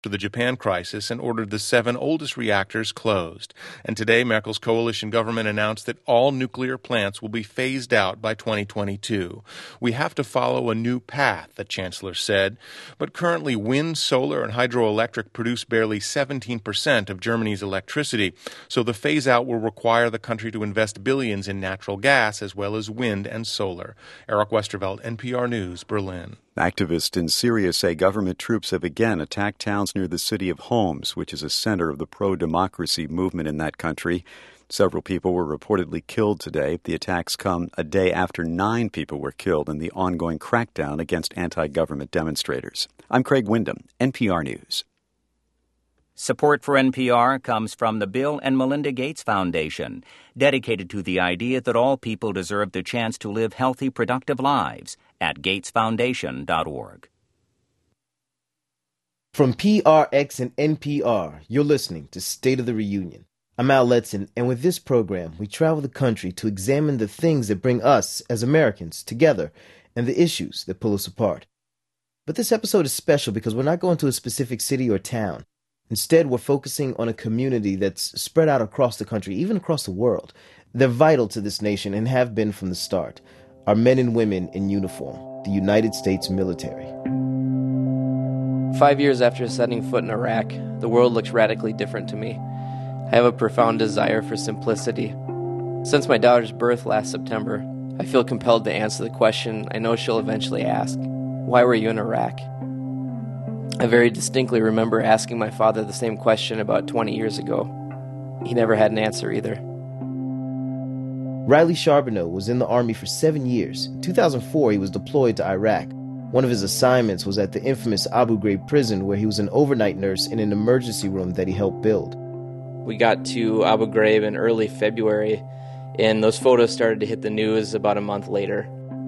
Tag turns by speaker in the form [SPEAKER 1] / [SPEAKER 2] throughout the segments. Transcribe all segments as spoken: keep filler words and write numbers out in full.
[SPEAKER 1] to the Japan crisis and ordered the seven oldest reactors closed. And today, Merkel's coalition government announced that all nuclear plants will be phased out by twenty twenty-two. We have to follow a new path, the chancellor said. But currently, wind, solar, and hydroelectric produce barely seventeen percent of Germany's electricity. So the phase-out will require the country to invest billions in natural gas as well as wind and solar. Eric Westervelt, N P R News, Berlin.
[SPEAKER 2] Activists in Syria say government troops have again attacked towns near the city of Homs, which is a center of the pro-democracy movement in that country. Several people were reportedly killed today. The attacks come a day after nine people were killed in the ongoing crackdown against anti-government demonstrators. I'm Craig Wyndham, N P R News.
[SPEAKER 3] Support for N P R comes from the Bill and Melinda Gates Foundation, dedicated to the idea that all people deserve the chance to live healthy, productive lives at gates foundation dot org.
[SPEAKER 4] From P R X and N P R, you're listening to State of the Reunion. I'm Al Letson, and with this program, we travel the country to examine the things that bring us, as Americans, together, and the issues that pull us apart. But this episode is special because we're not going to a specific city or town. Instead, we're focusing on a community that's spread out across the country, even across the world. They're vital to this nation and have been from the start. Our men and women in uniform, the United States military.
[SPEAKER 5] Five years after setting foot in Iraq, the world looks radically different to me. I have a profound desire for simplicity. Since my daughter's birth last September, I feel compelled to answer the question I know she'll eventually ask. Why were you in Iraq? I very distinctly remember asking my father the same question about twenty years ago. He never had an answer either.
[SPEAKER 4] Riley Charbonneau was in the Army for seven years. In two thousand four, he was deployed to Iraq. One of his assignments was at the infamous Abu Ghraib prison, where he was an overnight nurse in an emergency room that he helped build.
[SPEAKER 5] We got to Abu Ghraib in early February, and those photos started to hit the news about a month later.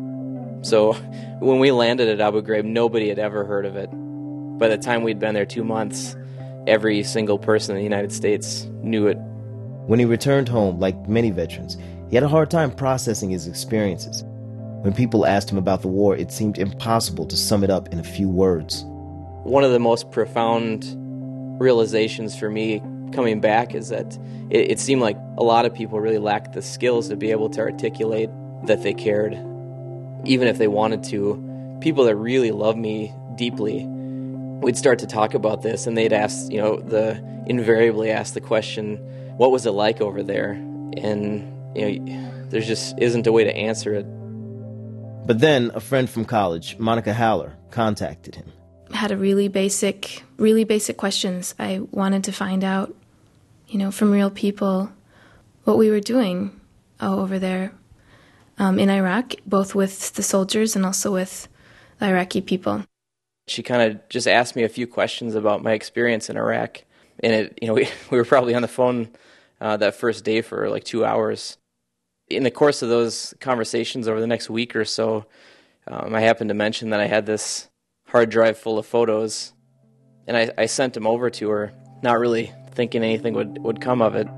[SPEAKER 5] So when we landed at Abu Ghraib, nobody had ever heard of it. By the time we'd been there two months, every single person in the United States knew it.
[SPEAKER 4] When he returned home, like many veterans, he had a hard time processing his experiences. When people asked him about the war, it seemed impossible to sum it up in a few words.
[SPEAKER 5] One of the most profound realizations for me coming back is that it, it seemed like a lot of people really lacked the skills to be able to articulate that they cared, even if they wanted to. People that really loved me deeply, we'd start to talk about this, and they'd ask, you know, the invariably ask the question, what was it like over there? And, you know, there just isn't a way to answer it.
[SPEAKER 4] But then a friend from college, Monica Haller, contacted him.
[SPEAKER 6] I had a really basic, really basic questions. I wanted to find out, you know, from real people what we were doing oh, over there um, in Iraq, both with the soldiers and also with the Iraqi people.
[SPEAKER 5] She kind of just asked me a few questions about my experience in Iraq. And, it, you know, we, we were probably on the phone uh, that first day for like two hours. In the course of those conversations over the next week or so, um, I happened to mention that I had this hard drive full of photos. And I, I sent them over to her, not really thinking anything would, would come of it.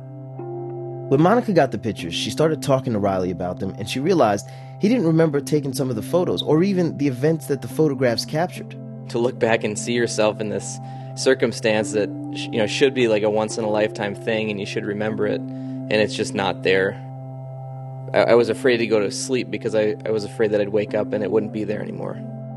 [SPEAKER 4] When Monica got the pictures, she started talking to Riley about them, and she realized he didn't remember taking some of the photos or even the events that the photographs captured.
[SPEAKER 5] To look back and see yourself in this circumstance that, you know, should be like a once-in-a-lifetime thing and you should remember it, and it's just not there. I, I was afraid to go to sleep because I, I was afraid that I'd wake up and it wouldn't be there anymore.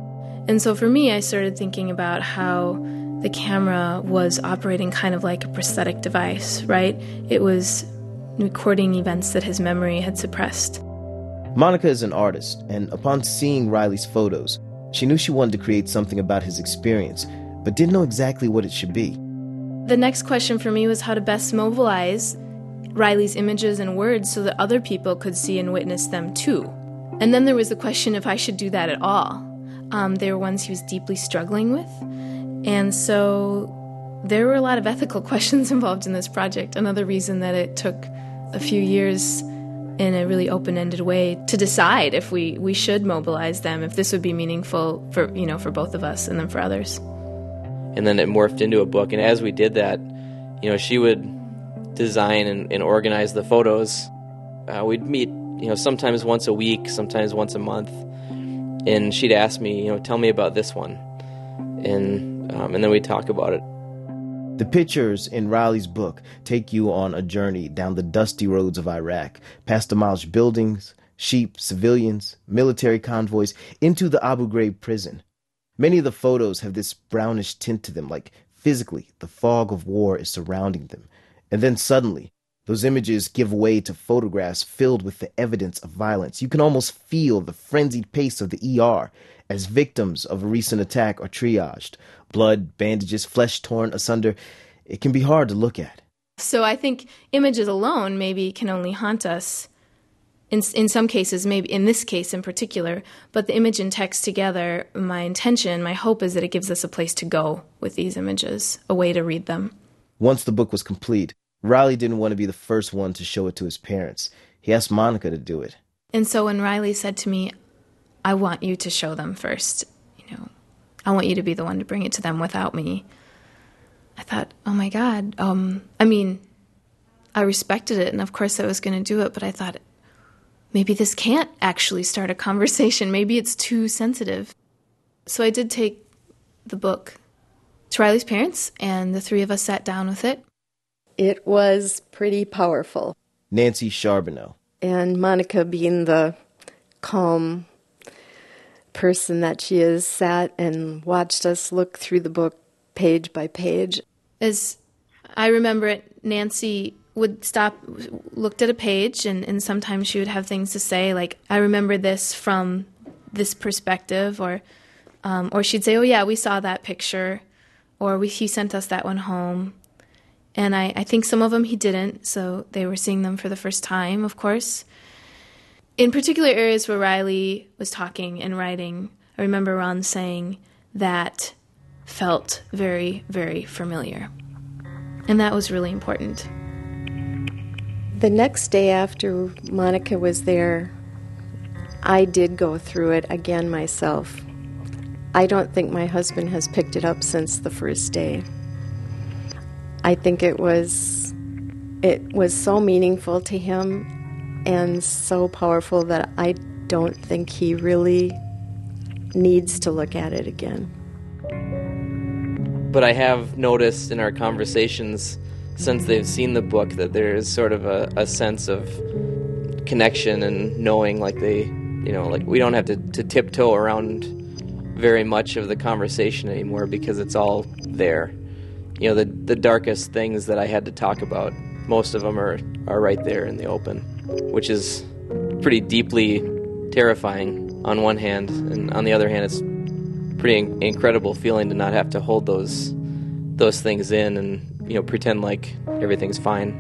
[SPEAKER 6] And so for me, I started thinking about how the camera was operating kind of like a prosthetic device, right? It was recording events that his memory had suppressed.
[SPEAKER 4] Monica is an artist, and upon seeing Riley's photos, she knew she wanted to create something about his experience, but didn't know exactly what it should be.
[SPEAKER 6] The next question for me was how to best mobilize Riley's images and words so that other people could see and witness them too. And then there was the question if I should do that at all. Um, they were ones he was deeply struggling with. And so there were a lot of ethical questions involved in this project. Another reason that it took a few years in a really open-ended way to decide if we, we should mobilize them, if this would be meaningful for, you know, for both of us and then for others.
[SPEAKER 5] And then it morphed into a book. And as we did that, you know, she would design and, and organize the photos. Uh, we'd meet, you know, sometimes once a week, sometimes once a month. And she'd ask me, you know, tell me about this one. And um, and then we'd talk about it.
[SPEAKER 4] The pictures in Riley's book take you on a journey down the dusty roads of Iraq, past demolished buildings, sheep, civilians, military convoys, into the Abu Ghraib prison. Many of the photos have this brownish tint to them, like physically the fog of war is surrounding them. And then suddenly, those images give way to photographs filled with the evidence of violence. You can almost feel the frenzied pace of the E R as victims of a recent attack are triaged. Blood, bandages, flesh torn asunder. It can be hard to look at.
[SPEAKER 6] So I think images alone maybe can only haunt us in in some cases, maybe in this case in particular, but the image and text together, my intention, my hope is that it gives us a place to go with these images, a way to read them.
[SPEAKER 4] Once the book was complete, Riley didn't want to be the first one to show it to his parents. He asked Monica to do it.
[SPEAKER 6] And so when Riley said to me, I want you to show them first, you know, I want you to be the one to bring it to them without me, I thought, oh my God. Um, I mean, I respected it, and of course I was going to do it, but I thought, maybe this can't actually start a conversation. Maybe it's too sensitive. So I did take the book to Riley's parents, and the three of us sat down with it.
[SPEAKER 7] It was pretty powerful.
[SPEAKER 4] Nancy Charbonneau.
[SPEAKER 7] And Monica, being the calm person that she is, sat and watched us look through the book page by page.
[SPEAKER 6] As I remember it, Nancy would stop, looked at a page, and, and sometimes she would have things to say, like, I remember this from this perspective, or um, or she'd say, oh yeah, we saw that picture, or we, he sent us that one home. And I, I think some of them he didn't, so they were seeing them for the first time, of course. In particular areas where Riley was talking and writing, I remember Ron saying that felt very, very familiar. And that was really important.
[SPEAKER 7] The next day after Monica was there, I did go through it again myself. I don't think my husband has picked it up since the first day. I think it was it was so meaningful to him and so powerful that I don't think he really needs to look at it again.
[SPEAKER 5] But I have noticed in our conversations since they've seen the book that there is sort of a, a sense of connection and knowing, like they, you know, like we don't have to, to tiptoe around very much of the conversation anymore because it's all there. You know, the the darkest things that I had to talk about, most of them are, are right there in the open, which is pretty deeply terrifying on one hand, and on the other hand, it's pretty in- incredible feeling to not have to hold those those things in and, you know, pretend like everything's fine.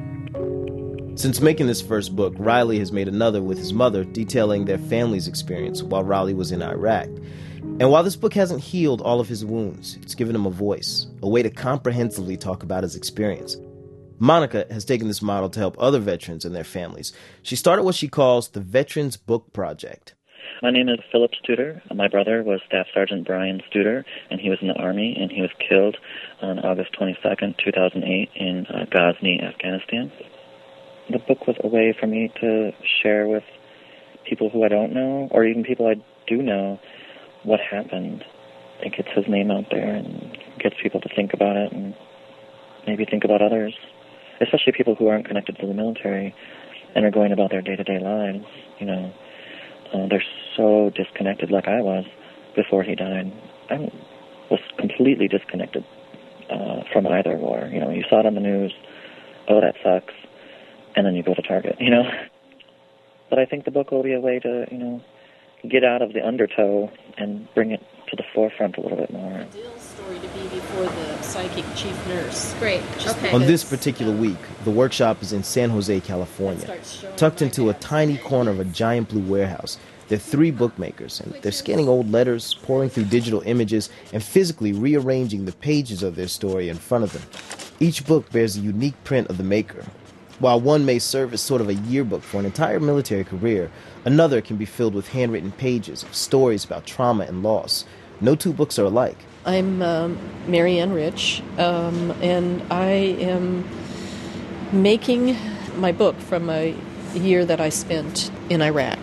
[SPEAKER 4] Since making this first book, Riley has made another with his mother detailing their family's experience while Riley was in Iraq. And while this book hasn't healed all of his wounds, it's given him a voice, a way to comprehensively talk about his experience. Monica has taken this model to help other veterans and their families. She started what she calls the Veterans Book Project.
[SPEAKER 8] My name is Philip Studer. My brother was Staff Sergeant Brian Studer, and he was in the Army, and he was killed on August twenty-second, two thousand eight in uh, Ghazni, Afghanistan. The book was a way for me to share with people who I don't know, or even people I do know, what happened. It gets his name out there and gets people to think about it and maybe think about others, especially people who aren't connected to the military and are going about their day-to-day lives. You know, uh, they're so disconnected like I was before he died. I was completely disconnected uh, from either war. You know, you saw it on the news, oh, that sucks, and then you go to Target, you know. But I think the book will be a way to, you know, get out of the undertow and bring it to the forefront a little bit more.
[SPEAKER 9] Dill's story to be before the psychic chief nurse.
[SPEAKER 6] Great. Okay.
[SPEAKER 4] On this particular week, the workshop is in San Jose, California. Tucked into a tiny corner of a giant blue warehouse, there are three bookmakers, and they're scanning old letters, pouring through digital images, and physically rearranging the pages of their story in front of them. Each book bears a unique print of the maker. While one may serve as sort of a yearbook for an entire military career, another can be filled with handwritten pages of stories about trauma and loss. No two books are alike.
[SPEAKER 9] I'm um, Marianne Rich, um, and I am making my book from a year that I spent in Iraq.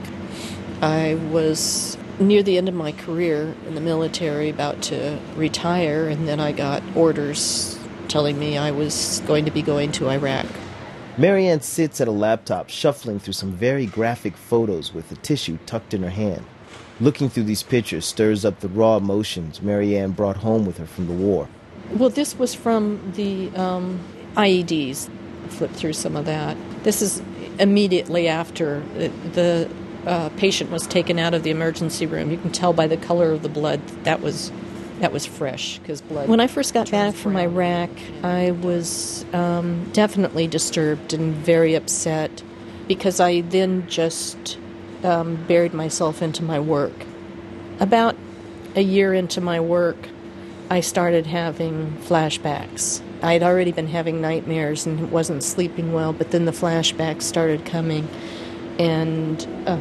[SPEAKER 9] I was near the end of my career in the military, about to retire, and then I got orders telling me I was going to be going to Iraq.
[SPEAKER 4] Marianne sits at a laptop, shuffling through some very graphic photos with a tissue tucked in her hand. Looking through these pictures stirs up the raw emotions Marianne brought home with her from the war.
[SPEAKER 9] Well, this was from the um, I E Ds. I flipped through some of that. This is immediately after the, the uh, patient was taken out of the emergency room. You can tell by the color of the blood that was that was fresh, because blood. When I first got back from Iraq, I was um, definitely disturbed and very upset, because I then just um, buried myself into my work. About a year into my work, I started having flashbacks. I'd already been having nightmares and wasn't sleeping well, but then the flashbacks started coming, and uh,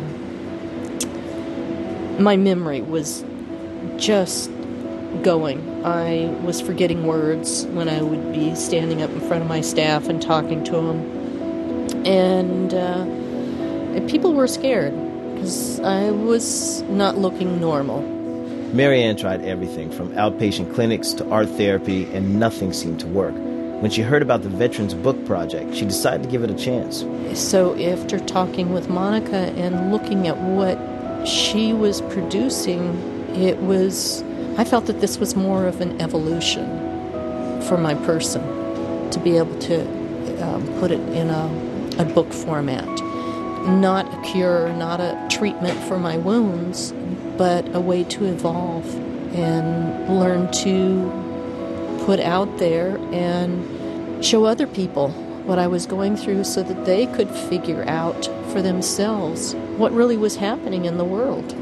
[SPEAKER 9] my memory was just going. I was forgetting words when I would be standing up in front of my staff and talking to them. And, uh, and people were scared because I was not looking normal.
[SPEAKER 4] Marianne tried everything from outpatient clinics to art therapy, and nothing seemed to work. When she heard about the Veterans Book Project, she decided to give it a chance.
[SPEAKER 9] So after talking with Monica and looking at what she was producing, it was... I felt that this was more of an evolution for my person, to be able to um, put it in a, a book format. Not a cure, not a treatment for my wounds, but a way to evolve and learn to put out there and show other people what I was going through so that they could figure out for themselves what really was happening in the world.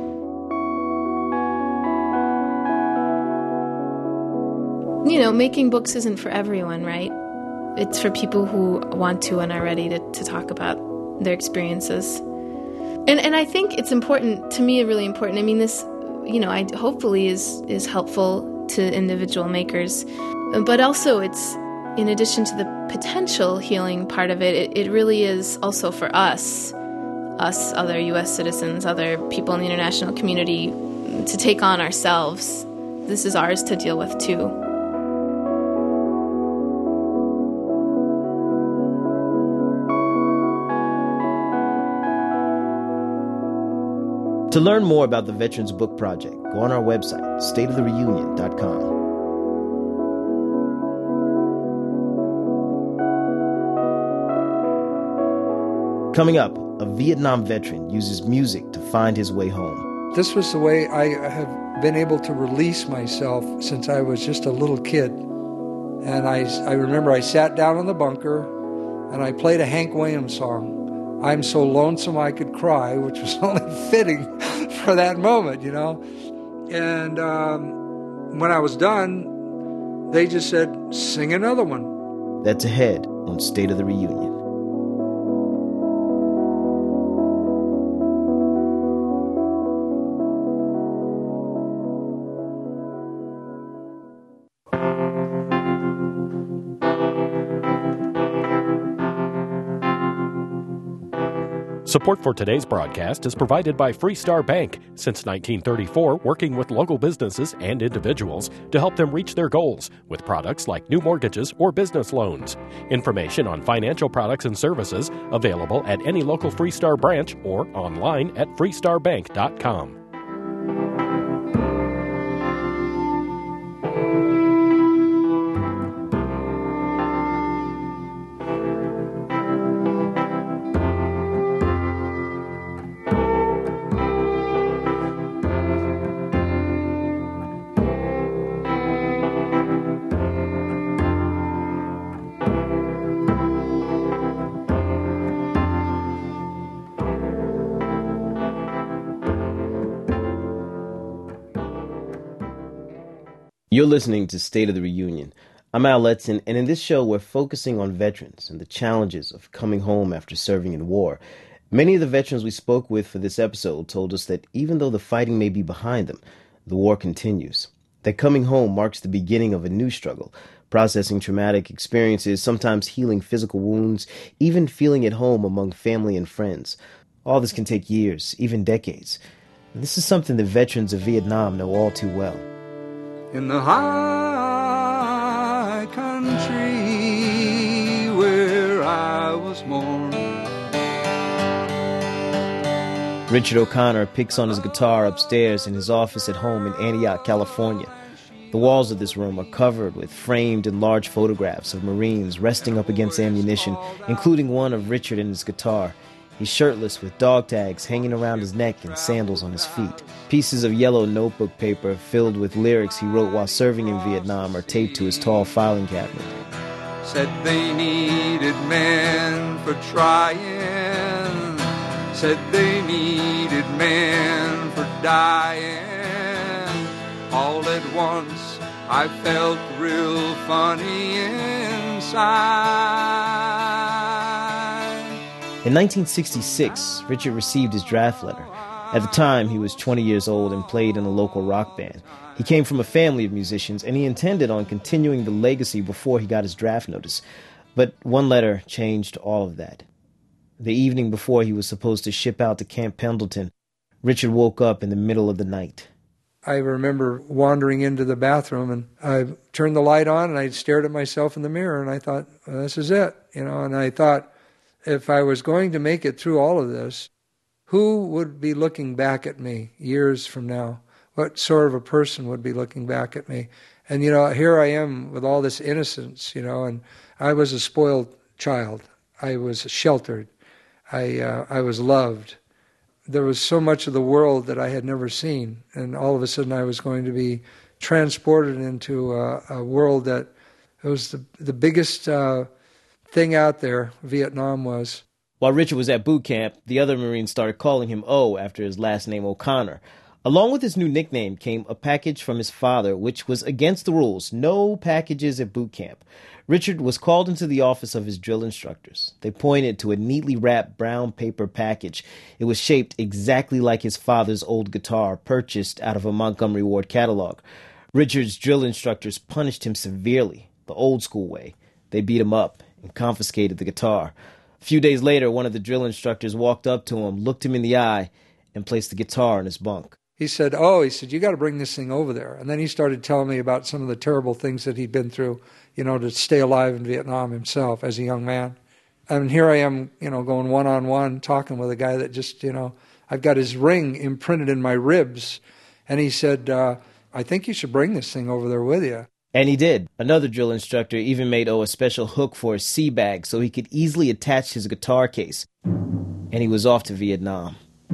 [SPEAKER 6] You know, making books isn't for everyone, right? It's for people who want to and are ready to, to talk about their experiences. And and I think it's important, to me, really important. I mean, this, you know, I hopefully is, is helpful to individual makers. But also it's, in addition to the potential healing part of it, it, it really is also for us, us, other U S citizens, other people in the international community, to take on ourselves. This is ours to deal with, too.
[SPEAKER 4] To learn more about the Veterans Book Project, go on our website, state of the reunion dot com. Coming up, a Vietnam veteran uses music to find his way home.
[SPEAKER 10] This was the way I have been able to release myself since I was just a little kid. And I, I remember I sat down in the bunker and I played a Hank Williams song, I'm So Lonesome I Could Cry, which was only fitting for that moment, you know. And um, when I was done, they just said, sing another one.
[SPEAKER 4] That's ahead on State of the Reunion.
[SPEAKER 11] Support for today's broadcast is provided by Freestar Bank, since nineteen thirty-four, working with local businesses and individuals to help them reach their goals with products like new mortgages or business loans. Information on financial products and services available at any local Freestar branch or online at freestar bank dot com.
[SPEAKER 4] You're listening to State of the Reunion. I'm Al Letson, and in this show, we're focusing on veterans and the challenges of coming home after serving in war. Many of the veterans we spoke with for this episode told us that even though the fighting may be behind them, the war continues. That coming home marks the beginning of a new struggle, processing traumatic experiences, sometimes healing physical wounds, even feeling at home among family and friends. All this can take years, even decades. And this is something that veterans of Vietnam know all too well.
[SPEAKER 10] In the high country country where I was born.
[SPEAKER 4] Richard O'Connor picks on his guitar upstairs in his office at home in Antioch, California. The walls of this room are covered with framed and large photographs of Marines resting up against ammunition, including one of Richard and his guitar. He's shirtless with dog tags hanging around his neck and sandals on his feet. Pieces of yellow notebook paper filled with lyrics he wrote while serving in Vietnam are taped to his tall filing cabinet.
[SPEAKER 10] Said they needed men for trying. Said they needed men for dying. All at once I felt real funny inside.
[SPEAKER 4] In nineteen sixty-six, Richard received his draft letter. At the time, he was twenty years old and played in a local rock band. He came from a family of musicians, and he intended on continuing the legacy before he got his draft notice. But one letter changed all of that. The evening before he was supposed to ship out to Camp Pendleton, Richard woke up in the middle of the night.
[SPEAKER 10] I remember wandering into the bathroom, and I turned the light on, and I stared at myself in the mirror, and I thought, well, this is it, you know. And I thought, if I was going to make it through all of this, who would be looking back at me years from now? What sort of a person would be looking back at me? And, you know, here I am with all this innocence, you know, and I was a spoiled child. I was sheltered. I uh, I was loved. There was so much of the world that I had never seen, and all of a sudden I was going to be transported into a, a world that it was the, the biggest uh, thing out there, Vietnam was.
[SPEAKER 4] While Richard was at boot camp, the other Marines started calling him O after his last name O'Connor. Along with his new nickname came a package from his father, which was against the rules. No packages at boot camp. Richard was called into the office of his drill instructors. They pointed to a neatly wrapped brown paper package. It was shaped exactly like his father's old guitar, purchased out of a Montgomery Ward catalog. Richard's drill instructors punished him severely, the old-school way. They beat him up and confiscated the guitar. A few days later, one of the drill instructors walked up to him, looked him in the eye, and placed the guitar in his bunk.
[SPEAKER 10] He said, oh, he said, you got to bring this thing over there. And then he started telling me about some of the terrible things that he'd been through, you know, to stay alive in Vietnam himself as a young man. And here I am, you know, going one-on-one, talking with a guy that just, you know, I've got his ring imprinted in my ribs. And he said, uh, I think you should bring this thing over there with you.
[SPEAKER 4] And he did. Another drill instructor even made O a special hook for his sea bag so he could easily attach his guitar case. And he was off to Vietnam.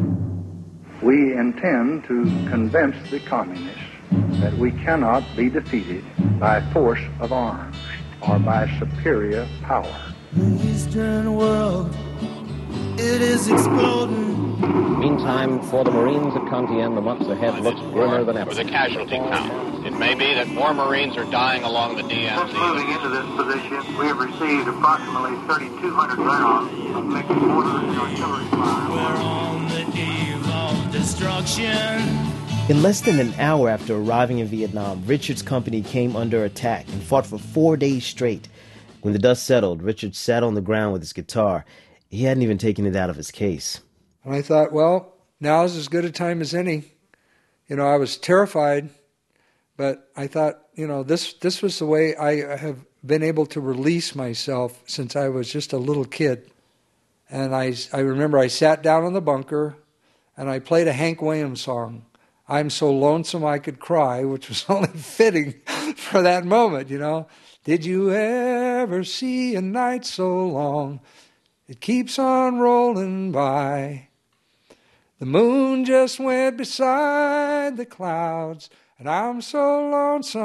[SPEAKER 12] We intend to convince the communists that we cannot be defeated by force of arms or by superior power.
[SPEAKER 13] The Eastern world, it is exploding.
[SPEAKER 14] Meantime, for the Marines at Con Thien, the months ahead looks grimmer than ever.
[SPEAKER 15] For the casualty count, it may be that more Marines are dying along the D M Z.
[SPEAKER 16] Since moving into this position, we have received approximately thirty-two hundred rounds of mixed mortar and artillery fire.
[SPEAKER 13] We're on the eve of destruction.
[SPEAKER 4] In less than an hour after arriving in Vietnam, Richard's company came under attack and fought for four days straight. When the dust settled, Richard sat on the ground with his guitar. He hadn't even taken it out of his case.
[SPEAKER 10] And I thought, well, now's as good a time as any. You know, I was terrified, but I thought, you know, this this was the way I have been able to release myself since I was just a little kid. And I, I remember I sat down in the bunker, and I played a Hank Williams song, I'm So Lonesome I Could Cry, which was only fitting for that moment, you know. Did you ever see a night so long, it keeps on rolling by? The moon just went beside the clouds, and I'm so lonesome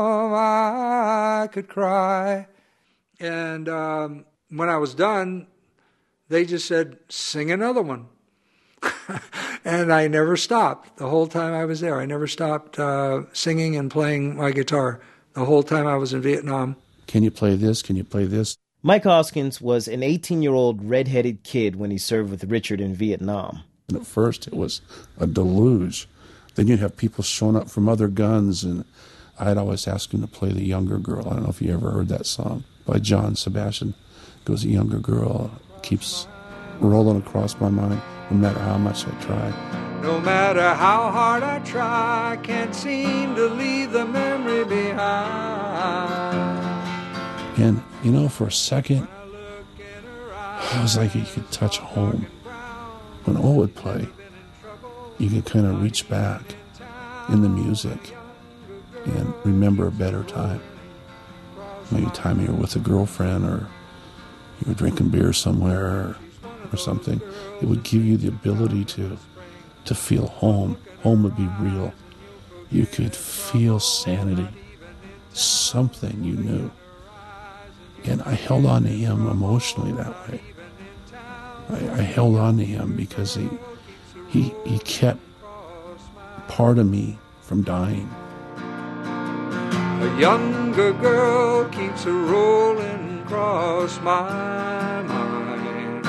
[SPEAKER 10] I could cry. And um, when I was done, they just said, sing another one. And I never stopped the whole time I was there. I never stopped uh, singing and playing my guitar the whole time I was in Vietnam.
[SPEAKER 17] Can you play this? Can you play this?
[SPEAKER 4] Mike Hoskins was an eighteen-year-old red-headed kid when he served with Richard in Vietnam.
[SPEAKER 17] And at first, it was a deluge. Then you'd have people showing up from other guns, and I'd always ask him to play The Younger Girl. I don't know if you ever heard that song by John Sebastian. It goes, The Younger Girl keeps rolling across my mind, no matter how much I try.
[SPEAKER 10] No matter how hard I try, I can't seem to leave the memory behind.
[SPEAKER 17] And, you know, for a second, it was like you could touch home. When O would play, you could kind of reach back in the music and remember a better time. Maybe a time you were with a girlfriend or you were drinking beer somewhere or, or something. It would give you the ability to to feel home. Home would be real. You could feel sanity, something you knew. And I held on to him emotionally that way. I, I held on to him because he, he, he kept part of me from dying.
[SPEAKER 10] A younger girl keeps a rolling across my mind.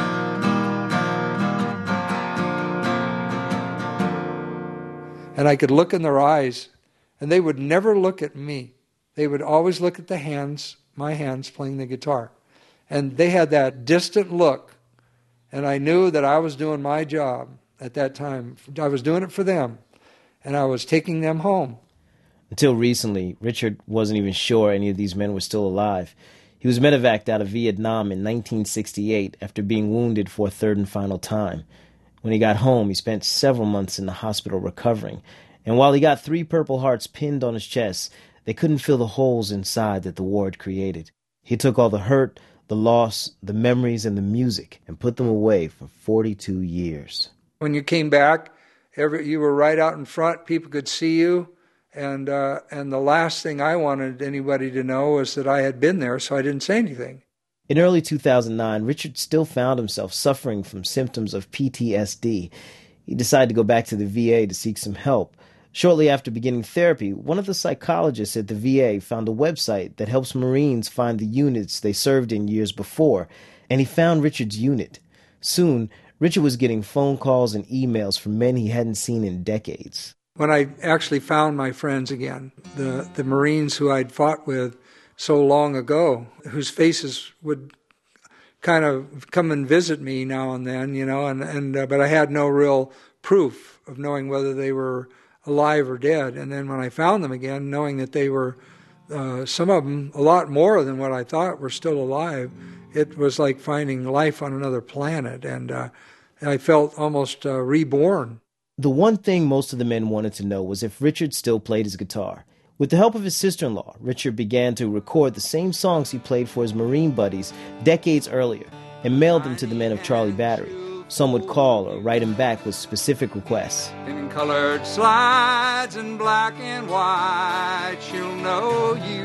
[SPEAKER 10] And I could look in their eyes, and they would never look at me. They would always look at the hands, my hands playing the guitar. And they had that distant look, and I knew that I was doing my job at that time. I was doing it for them, and I was taking them home.
[SPEAKER 4] Until recently, Richard wasn't even sure any of these men were still alive. He was medevaced out of Vietnam in nineteen sixty-eight after being wounded for a third and final time. When he got home, he spent several months in the hospital recovering, and while he got three Purple Hearts pinned on his chest, they couldn't fill the holes inside that the war had created. He took all the hurt, the loss, the memories, and the music and put them away for forty-two years.
[SPEAKER 10] When you came back, every, you were right out in front. People could see you. And uh, and the last thing I wanted anybody to know was that I had been there, so I didn't say anything.
[SPEAKER 4] In early two thousand nine, Richard still found himself suffering from symptoms of P T S D. He decided to go back to the V A to seek some help. Shortly after beginning therapy, one of the psychologists at the V A found a website that helps Marines find the units they served in years before, and he found Richard's unit. Soon, Richard was getting phone calls and emails from men he hadn't seen in decades.
[SPEAKER 10] When I actually found my friends again, the, the Marines who I'd fought with so long ago, whose faces would kind of come and visit me now and then, you know, and, and uh, but I had no real proof of knowing whether they were alive or dead. And then when I found them again, knowing that they were, uh, some of them, a lot more than what I thought were still alive, it was like finding life on another planet, and uh, I felt almost uh, reborn.
[SPEAKER 4] The one thing most of the men wanted to know was if Richard still played his guitar. With the help of his sister-in-law, Richard began to record the same songs he played for his Marine buddies decades earlier and mailed them to the men of Charlie Battery. Some would call or write him back with specific requests.
[SPEAKER 10] In colored slides and black and white, she'll know you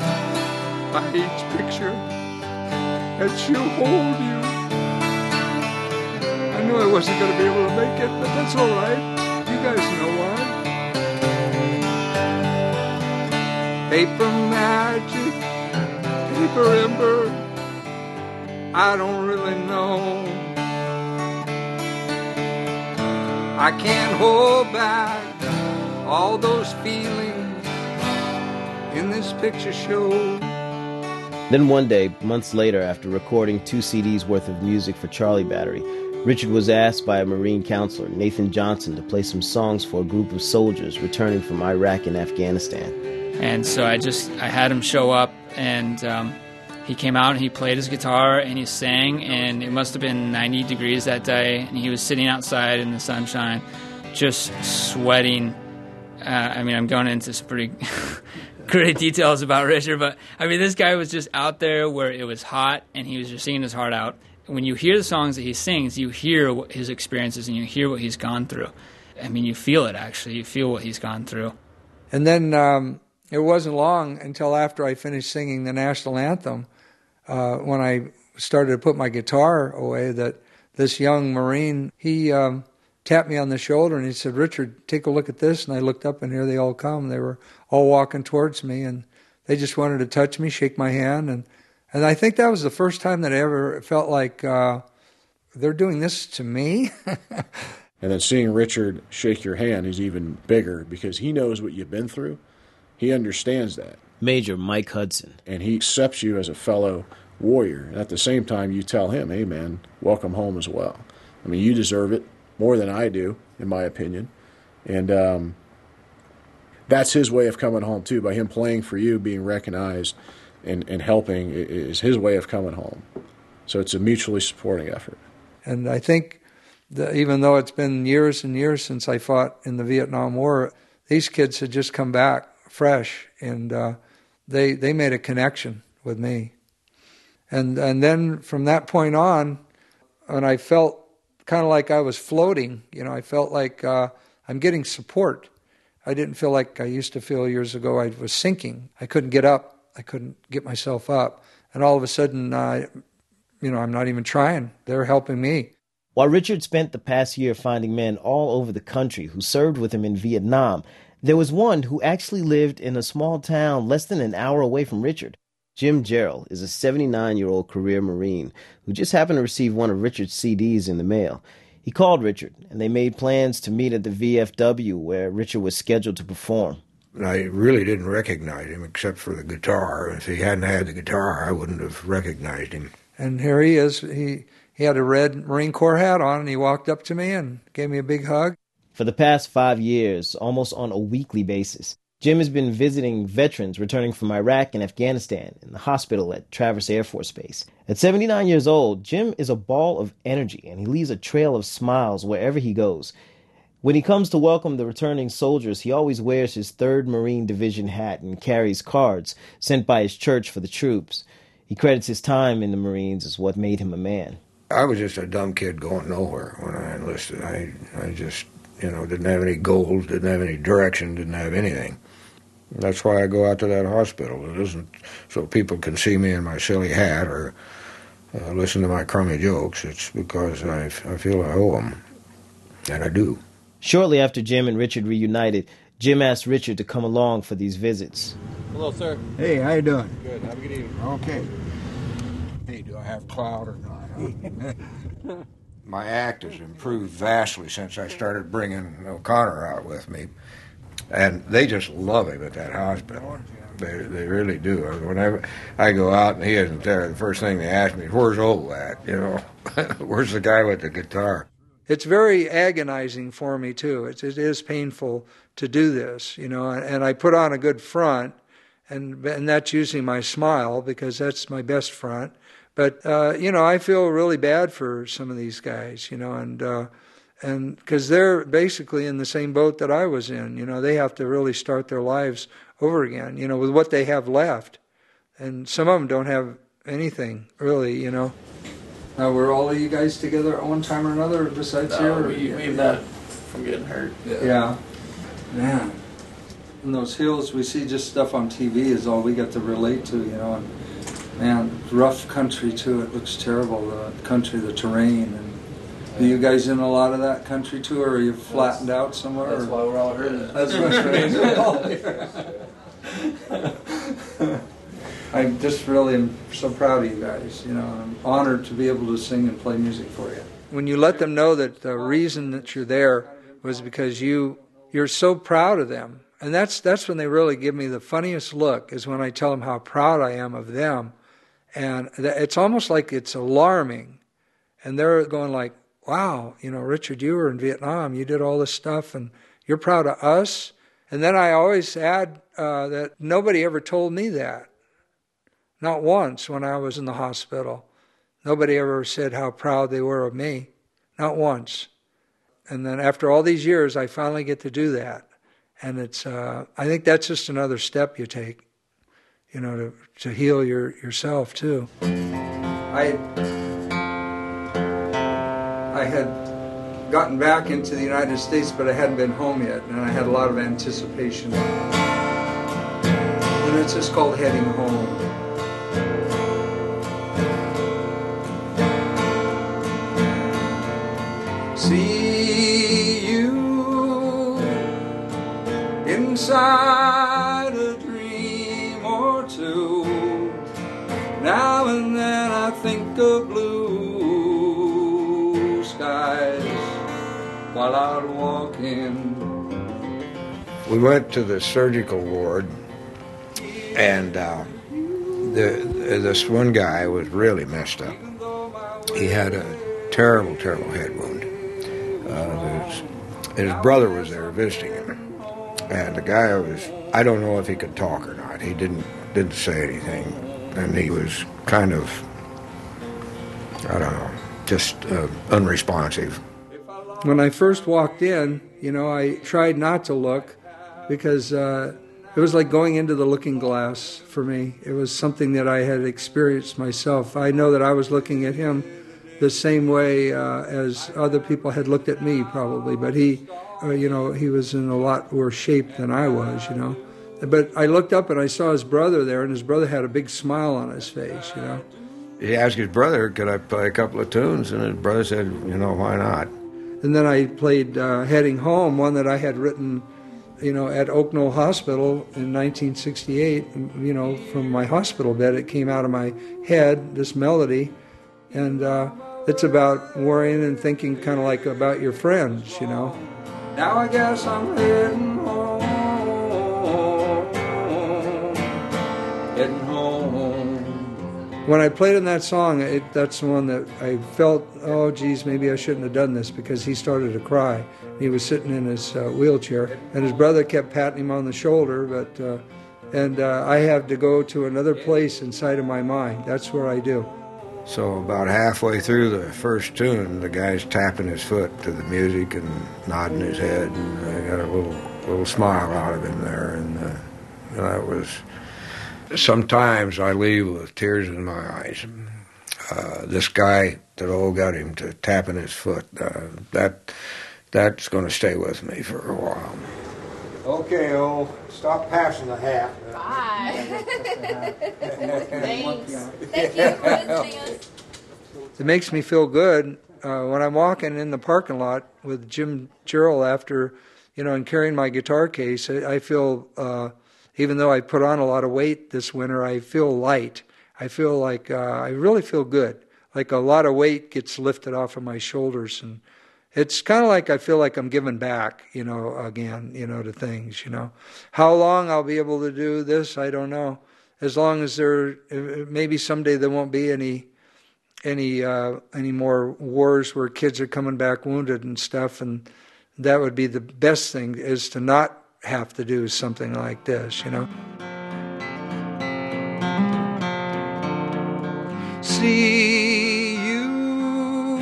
[SPEAKER 10] by each picture, and she'll hold you. I knew I wasn't going to be able to make it, but that's all right. You guys know why. Paper magic, paper ember, I don't really know. I can't hold back all those feelings in this picture show.
[SPEAKER 4] Then one day, months later, after recording two C Ds worth of music for Charlie Battery, Richard was asked by a Marine counselor, Nathan Johnson, to play some songs for a group of soldiers returning from Iraq and Afghanistan.
[SPEAKER 18] And so I just, I had him show up, and um, he came out and he played his guitar and he sang, and it must have been ninety degrees that day, and he was sitting outside in the sunshine, just sweating. Uh, I mean, I'm going into some pretty great details about Richard, but I mean, this guy was just out there where it was hot, and he was just singing his heart out. When you hear the songs that he sings, you hear what his experiences and you hear what he's gone through. I mean, you feel it, actually. You feel what he's gone through.
[SPEAKER 10] And then um, it wasn't long until after I finished singing the national anthem, uh, when I started to put my guitar away, that this young Marine, he um, tapped me on the shoulder and he said, "Richard, take a look at this." And I looked up, and here they all come. They were all walking towards me, and they just wanted to touch me, shake my hand, and And I think that was the first time that I ever felt like uh, they're doing this to me.
[SPEAKER 19] And then seeing Richard shake your hand is even bigger because he knows what you've been through. He understands that.
[SPEAKER 4] Major Mike Hudson.
[SPEAKER 19] And he accepts you as a fellow warrior. And at the same time, you tell him, "Hey, man, welcome home as well. I mean, you deserve it more than I do, in my opinion." And um, that's his way of coming home, too, by him playing for you, being recognized. and, and helping is his way of coming home. So it's a mutually supporting effort.
[SPEAKER 10] And I think that even though it's been years and years since I fought in the Vietnam War, these kids had just come back fresh, and uh, they they made a connection with me. And and then from that point on, when I felt kind of like I was floating, you know, I felt like uh, I'm getting support. I didn't feel like I used to feel years ago. I was sinking. I couldn't get up. I couldn't get myself up. And all of a sudden, uh, you know, I'm not even trying. They're helping me.
[SPEAKER 4] While Richard spent the past year finding men all over the country who served with him in Vietnam, there was one who actually lived in a small town less than an hour away from Richard. Jim Gerald is a seventy-nine-year-old career Marine who just happened to receive one of Richard's C Ds in the mail. He called Richard, and they made plans to meet at the V F W where Richard was scheduled to perform.
[SPEAKER 20] I really didn't recognize him except for the guitar. If he hadn't had the guitar, I wouldn't have recognized him.
[SPEAKER 10] And here he is. He, he had a red Marine Corps hat on, and he walked up to me and gave me a big hug.
[SPEAKER 4] For the past five years, almost on a weekly basis, Jim has been visiting veterans returning from Iraq and Afghanistan in the hospital at Traverse Air Force Base. At seventy-nine years old, Jim is a ball of energy, and he leaves a trail of smiles wherever he goes. When he comes to welcome the returning soldiers, he always wears his third Marine Division hat and carries cards sent by his church for the troops. He credits his time in the Marines as what made him a man.
[SPEAKER 20] I was just a dumb kid going nowhere when I enlisted. I, I just, you know, didn't have any goals, didn't have any direction, didn't have anything. That's why I go out to that hospital. It isn't so people can see me in my silly hat or uh, listen to my crummy jokes. It's because I, I feel I owe them, and I do.
[SPEAKER 4] Shortly after Jim and Richard reunited, Jim asked Richard to come along for these visits.
[SPEAKER 15] Hello, sir.
[SPEAKER 21] Hey, how you doing?
[SPEAKER 15] Good. Have a good evening.
[SPEAKER 21] Okay. Hey, do I have clout or not? Huh?
[SPEAKER 20] My act has improved vastly since I started bringing O'Connor out with me. And they just love him at that hospital. They they really do. Whenever I go out and he isn't there, the first thing they ask me is, where's O at? You know, where's the guy with the guitar?
[SPEAKER 10] It's very agonizing for me, too. It's, it is painful to do this, you know, and, and I put on a good front, and and that's usually my smile because that's my best front. But, uh, you know, I feel really bad for some of these guys, you know, and uh, and because they're basically in the same boat that I was in. You know, they have to really start their lives over again, you know, with what they have left. And some of them don't have anything, really, you know. Now, were all of you guys together at one time or another besides
[SPEAKER 22] no,
[SPEAKER 10] here?
[SPEAKER 22] We, we met from getting hurt.
[SPEAKER 10] Yeah. yeah. Man. In those hills, we see just stuff on T V is all we get to relate to, you know. And, man, rough country, too. It looks terrible, the country, the terrain. And are you guys in a lot of that country, too, or are you flattened
[SPEAKER 22] that's,
[SPEAKER 10] out somewhere?
[SPEAKER 22] That's
[SPEAKER 10] or?
[SPEAKER 22] why we're all here.
[SPEAKER 10] That's what's right. I'm just really am so proud of you guys. You know, I'm honored to be able to sing and play music for you. When you let them know that the reason that you're there was because you you're so proud of them, and that's that's when they really give me the funniest look, is when I tell them how proud I am of them, and it's almost like it's alarming, and they're going like, "Wow, you know, Richard, you were in Vietnam, you did all this stuff, and you're proud of us." And then I always add uh, that nobody ever told me that. Not once when I was in the hospital. Nobody ever said how proud they were of me. Not once. And then after all these years, I finally get to do that. And it's, uh, I think that's just another step you take, you know, to, to heal your, yourself too. I, I had gotten back into the United States, but I hadn't been home yet. And I had a lot of anticipation. And it's just called Heading Home. See you inside a dream or two. Now and then I think of blue skies while out walking.
[SPEAKER 20] We went to the surgical ward, and uh, the, this one guy was really messed up. He had a terrible, terrible head wound. Uh, his, his brother was there visiting him, and the guy was, I don't know if he could talk or not. He didn't didn't say anything. and he was kind of, I don't know, just uh, unresponsive.
[SPEAKER 10] When I first walked in, you know, I tried not to look because uh, it was like going into the looking glass for me. It was something that I had experienced myself. I know that I was looking at him the same way uh, as other people had looked at me, probably. But he, uh, you know, he was in a lot worse shape than I was, you know. But I looked up and I saw his brother there, and his brother had a big smile on his face, you know.
[SPEAKER 20] He asked his brother, could I play a couple of tunes? And his brother said, you know, why not?
[SPEAKER 10] And then I played uh, Heading Home, one that I had written, you know, at Oak Knoll Hospital in nineteen sixty-eight. You know, from my hospital bed, it came out of my head, this melody. And uh, it's about worrying and thinking kind of like about your friends, you know. Now I guess I'm heading home, heading home. When I played in that song, it, that's the one that I felt, oh, geez, maybe I shouldn't have done this, because he started to cry. He was sitting in his uh, wheelchair, and his brother kept patting him on the shoulder, but uh, and uh, I have to go to another place inside of my mind. That's where I do.
[SPEAKER 20] So about halfway through the first tune, the guy's tapping his foot to the music and nodding his head, and I got a little little smile out of him there, and uh, that was... Sometimes I leave with tears in my eyes. Uh, this guy that all got him to tapping his foot, uh, that that's going to stay with me for a while.
[SPEAKER 21] Okay, oh, stop passing the hat.
[SPEAKER 1] Bye. Thanks. Thank you for listening us.
[SPEAKER 10] It makes me feel good uh, when I'm walking in the parking lot with Jim Jarrell after, you know, and carrying my guitar case. I, I feel... Uh, Even though I put on a lot of weight this winter, I feel light. I feel like, uh, I really feel good. Like a lot of weight gets lifted off of my shoulders. And it's kind of like I feel like I'm giving back, you know, again, you know, to things, you know. How long I'll be able to do this, I don't know. As long as there, maybe someday there won't be any any, uh, any more wars where kids are coming back wounded and stuff. And that would be the best thing, is to not have to do something like this, you know. See you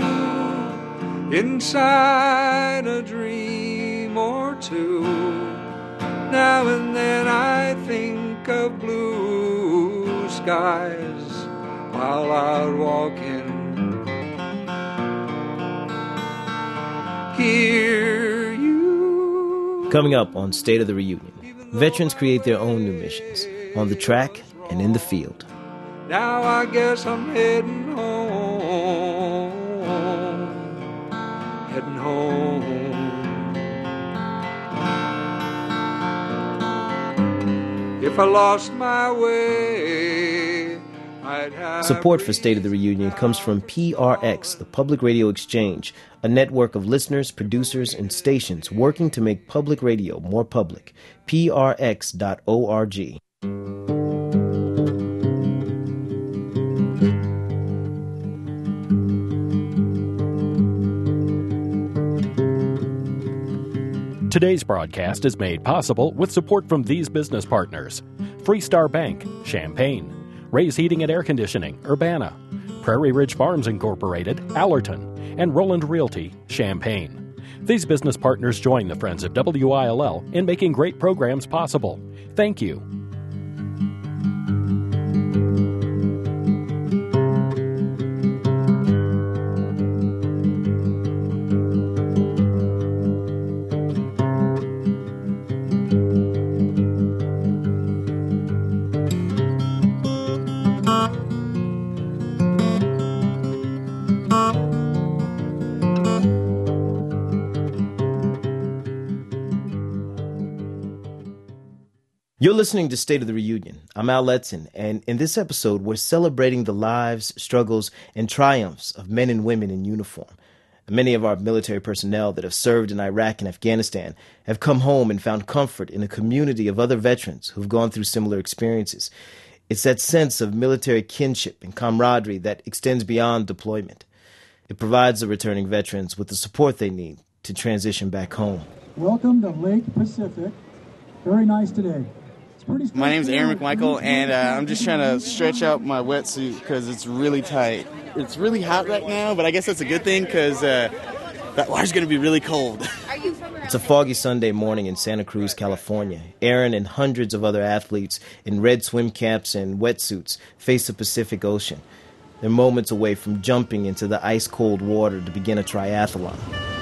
[SPEAKER 10] inside a dream or two. Now and then I think of blue skies while out walking. Here
[SPEAKER 4] Coming up on State of the Reunion, veterans create their own new missions, on the track and in the field.
[SPEAKER 10] Now I guess I'm heading home, heading home. If I lost my way, I'd have...
[SPEAKER 4] Support for State of the Reunion comes from P R X, the Public Radio Exchange, a network of listeners, producers, and stations working to make public radio more public. P R X dot org.
[SPEAKER 11] Today's broadcast is made possible with support from these business partners: Freestar Bank, Champaign; Ray's Heating and Air Conditioning, Urbana; Prairie Ridge Farms Incorporated, Allerton; and Roland Realty, Champaign. These business partners join the Friends of W I L L in making great programs possible. Thank you.
[SPEAKER 4] You're listening to State of the Reunion. I'm Al Letson, and in this episode, we're celebrating the lives, struggles, and triumphs of men and women in uniform. Many of our military personnel that have served in Iraq and Afghanistan have come home and found comfort in a community of other veterans who've gone through similar experiences. It's that sense of military kinship and camaraderie that extends beyond deployment. It provides the returning veterans with the support they need to transition back home.
[SPEAKER 2] Welcome to Lake Pacific. Very nice today. It's My name's Aaron McMichael, and uh, I'm just trying to stretch out my wetsuit because it's really tight. It's really hot right now, but I guess that's a good thing because uh, that water's going to be really cold.
[SPEAKER 4] It's a foggy Sunday morning in Santa Cruz, California. Aaron and hundreds of other athletes in red swim caps and wetsuits face the Pacific Ocean. They're moments away from jumping into the ice-cold water to begin a triathlon.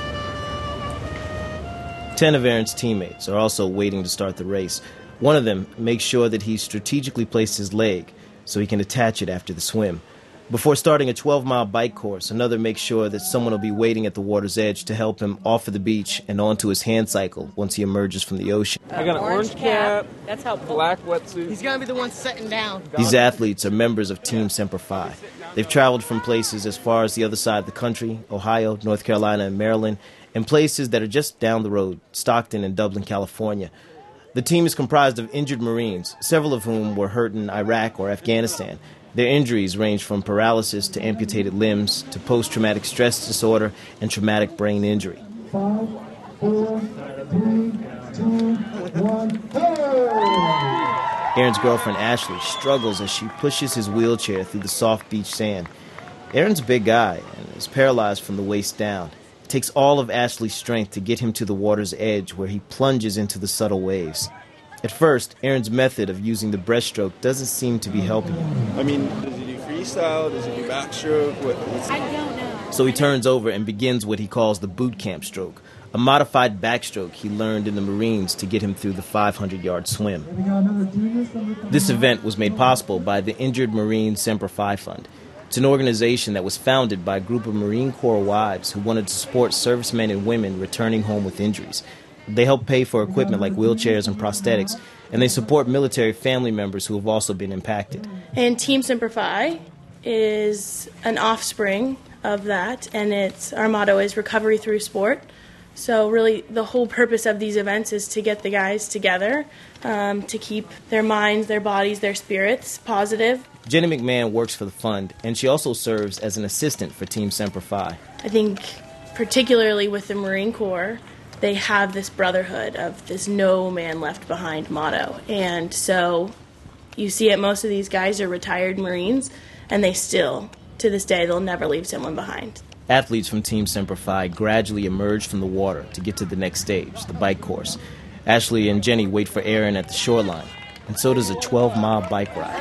[SPEAKER 4] Ten of Aaron's teammates are also waiting to start the race. One of them makes sure that he strategically placed his leg so he can attach it after the swim. Before starting a twelve-mile bike course, another makes sure that someone will be waiting at the water's edge to help him off of the beach and onto his hand cycle once he emerges from the ocean.
[SPEAKER 2] I got an orange cap, that's helpful. Black wetsuit.
[SPEAKER 3] He's going to be the one sitting down.
[SPEAKER 4] These athletes are members of Team Semper Fi. They've traveled from places as far as the other side of the country, Ohio, North Carolina, and Maryland, and places that are just down the road, Stockton and Dublin, California. The team is comprised of injured Marines, several of whom were hurt in Iraq or Afghanistan. Their injuries range from paralysis to amputated limbs to post-traumatic stress disorder and traumatic brain injury.
[SPEAKER 23] Five, four, three, two, one, go!
[SPEAKER 4] Aaron's girlfriend Ashley struggles as she pushes his wheelchair through the soft beach sand. Aaron's a big guy and is paralyzed from the waist down. It takes all of Ashley's strength to get him to the water's edge where he plunges into the subtle waves. At first, Aaron's method of using the breaststroke doesn't seem to be helping him.
[SPEAKER 2] I mean, does he do freestyle? Does he do backstroke? What, what's
[SPEAKER 1] I don't know.
[SPEAKER 4] So he turns over and begins what he calls the boot camp stroke, a modified backstroke he learned in the Marines to get him through the five hundred yard swim. This event was made possible by the Injured Marine Semper Fi Fund. It's an organization that was founded by a group of Marine Corps wives who wanted to support servicemen and women returning home with injuries. They help pay for equipment like wheelchairs and prosthetics, and they support military family members who have also been impacted.
[SPEAKER 24] And Team Semper Fi is an offspring of that, and it's our motto is recovery through sport. So really the whole purpose of these events is to get the guys together, um, to keep their minds, their bodies, their spirits positive.
[SPEAKER 4] Jenny McMahon works for the fund, and she also serves as an assistant for Team Semper Fi.
[SPEAKER 24] I think particularly with the Marine Corps, they have this brotherhood of this no man left behind motto. And so you see it, most of these guys are retired Marines, and they still, to this day, they'll never leave someone behind.
[SPEAKER 4] Athletes from Team Semper Fi gradually emerge from the water to get to the next stage, the bike course. Ashley and Jenny wait for Aaron at the shoreline, and so does a twelve-mile bike ride.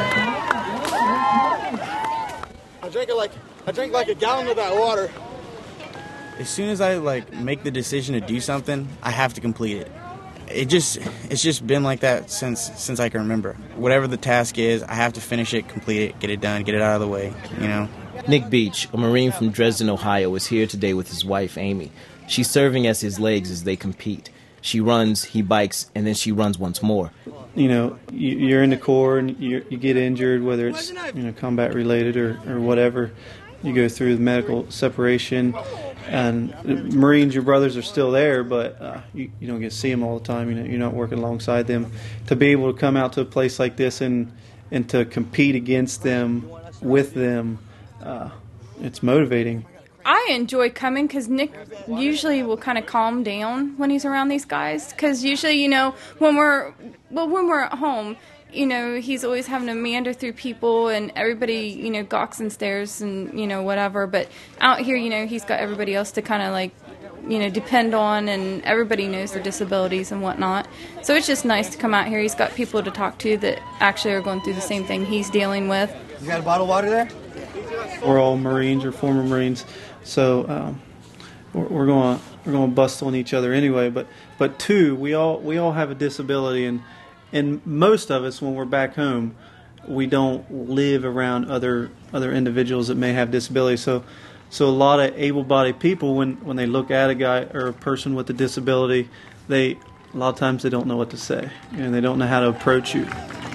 [SPEAKER 2] I drank it like I drank like a gallon of that water. As soon as I like make the decision to do something, I have to complete it. It just it's just been like that since since I can remember. Whatever the task is, I have to finish it, complete it, get it done, get it out of the way, you know.
[SPEAKER 4] Nick Beach, a Marine from Dresden, Ohio, is here today with his wife, Amy. She's serving as his legs as they compete. She runs, he bikes, and then she runs once more.
[SPEAKER 25] You know, you're in the Corps and you you get injured, whether it's you know combat related or, or whatever. You go through the medical separation. And Marines, your brothers are still there, but uh, you, you don't get to see them all the time. You know, you're not working alongside them. To be able to come out to a place like this and and to compete against them, with them, uh, it's motivating.
[SPEAKER 26] I enjoy coming because Nick usually will kind of calm down when he's around these guys. Because usually, you know, when we're well, when we're at home, you know, he's always having to meander through people and everybody, you know, gawks and stares and, you know, whatever. But out here, you know, he's got everybody else to kind of like, you know, depend on, and everybody knows their disabilities and whatnot. So it's just nice to come out here. He's got people to talk to that actually are going through the same thing he's dealing with.
[SPEAKER 2] You got a bottle of water there?
[SPEAKER 25] We're all Marines or former Marines, so um, we're, we're going we're going to bust on each other anyway. But but two, we all we all have a disability, and. And most of us, when we're back home, we don't live around other other individuals that may have disabilities. So, so a lot of able-bodied people, when, when they look at a guy or a person with a disability, they a lot of times they don't know what to say, and they don't know how to approach you.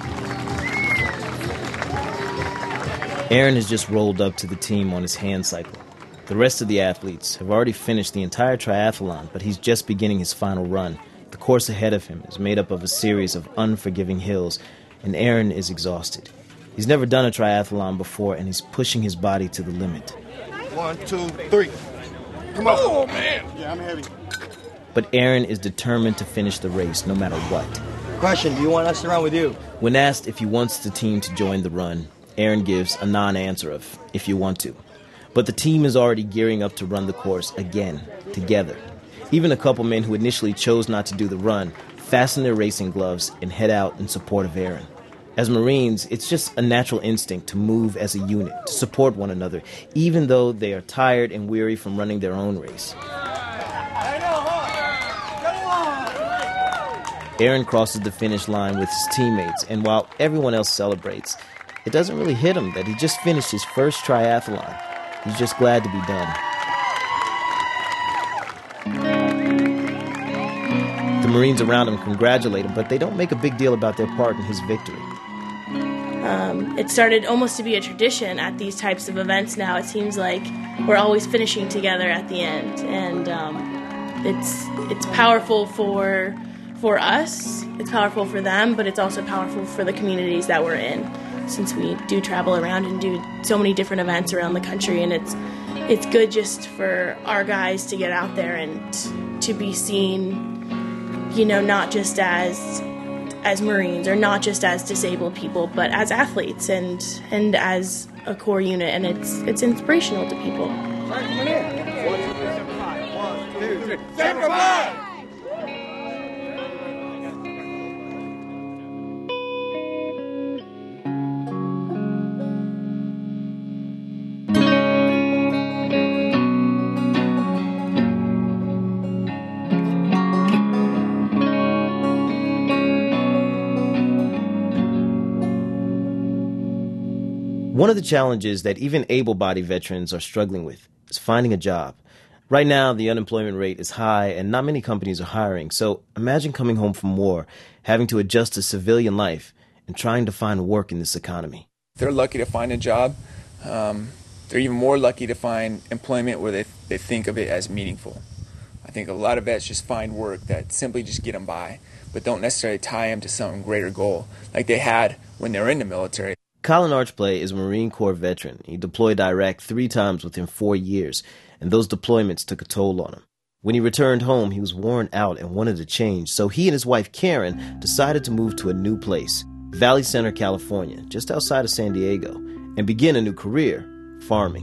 [SPEAKER 4] Aaron has just rolled up to the team on his hand cycle. The rest of the athletes have already finished the entire triathlon, but he's just beginning his final run. The course ahead of him is made up of a series of unforgiving hills, and Aaron is exhausted. He's never done a triathlon before, and he's pushing his body to the limit.
[SPEAKER 2] One, two, three. Come on. Oh, man. Yeah, I'm heavy.
[SPEAKER 4] But Aaron is determined to finish the race no matter what.
[SPEAKER 3] question, do you want us to run with you?
[SPEAKER 4] When asked if he wants the team to join the run, Aaron gives a non-answer of, if you want to. But the team is already gearing up to run the course again, together. Even a couple men who initially chose not to do the run fasten their racing gloves and head out in support of Aaron. As Marines, it's just a natural instinct to move as a unit, to support one another, even though they are tired and weary from running their own race. Aaron crosses the finish line with his teammates, and while everyone else celebrates, it doesn't really hit him that he just finished his first triathlon. He's just glad to be done. The Marines around him congratulate him, but they don't make a big deal about their part in his victory.
[SPEAKER 24] Um, it started almost to be a tradition at these types of events now. It seems like we're always finishing together at the end, and um, it's it's powerful for for us, it's powerful for them, but it's also powerful for the communities that we're in, since we do travel around and do so many different events around the country, and it's it's good just for our guys to get out there and to be seen, you know, not just as as Marines or not just as disabled people, but as athletes and and as a core unit, and it's it's inspirational to people.
[SPEAKER 4] One of the challenges that even able-bodied veterans are struggling with is finding a job. Right now, the unemployment rate is high and not many companies are hiring. So imagine coming home from war, having to adjust to civilian life, and trying to find work in this economy.
[SPEAKER 5] They're lucky to find a job. Um, they're even more lucky to find employment where they, they think of it as meaningful. I think a lot of vets just find work that simply just get them by, but don't necessarily tie them to some greater goal like they had when they were in the military.
[SPEAKER 4] Colin Archplay is a Marine Corps veteran. He deployed to Iraq three times within four years, and those deployments took a toll on him. When he returned home, he was worn out and wanted to change, so he and his wife Karen decided to move to a new place, Valley Center, California, just outside of San Diego, and begin a new career, farming.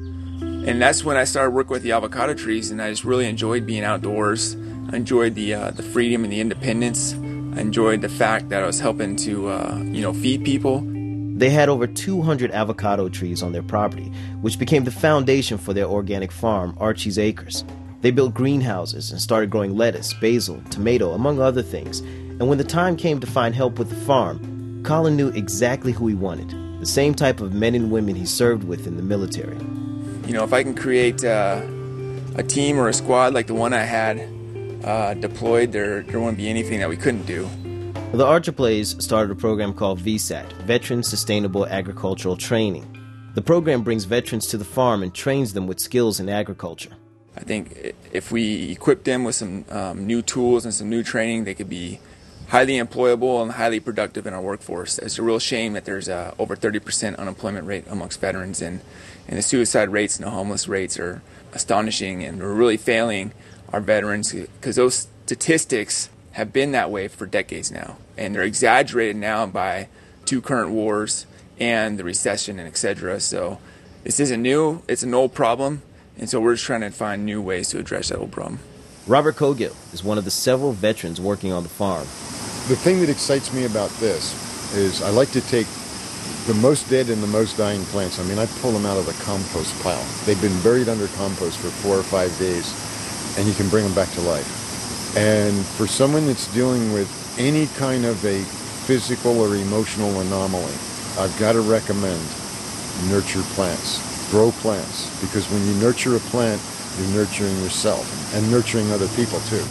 [SPEAKER 5] And that's when I started working with the avocado trees, and I just really enjoyed being outdoors. I enjoyed the uh, the freedom and the independence. I enjoyed the fact that I was helping to, uh, you know, feed people.
[SPEAKER 4] They had over two hundred avocado trees on their property, which became the foundation for their organic farm, Archie's Acres. They built greenhouses and started growing lettuce, basil, tomato, among other things. And when the time came to find help with the farm, Colin knew exactly who he wanted, the same type of men and women he served with in the military.
[SPEAKER 5] You know, if I can create uh, a team or a squad like the one I had uh, deployed, there, there wouldn't be anything that we couldn't do.
[SPEAKER 4] The Archplays started a program called V SAT, Veteran Sustainable Agricultural Training. The program brings veterans to the farm and trains them with skills in agriculture.
[SPEAKER 5] I think if we equip them with some um, new tools and some new training, they could be highly employable and highly productive in our workforce. It's a real shame that there's uh, over thirty percent unemployment rate amongst veterans, and, and the suicide rates and the homeless rates are astonishing, and we're really failing our veterans because those statistics have been that way for decades now, and they're exaggerated now by two current wars and the recession and et cetera. So this isn't new, it's an old problem, and so we're just trying to find new ways to address that old problem.
[SPEAKER 4] Robert Cogill is one of the several veterans working on the farm.
[SPEAKER 6] The thing that excites me about this is I like to take the most dead and the most dying plants. I mean, I pull them out of the compost pile. They've been buried under compost for four or five days, and you can bring them back to life. And for someone that's dealing with any kind of a physical or emotional anomaly, I've got to recommend nurture plants, grow plants, because when you nurture a plant, you're nurturing yourself and nurturing other people too.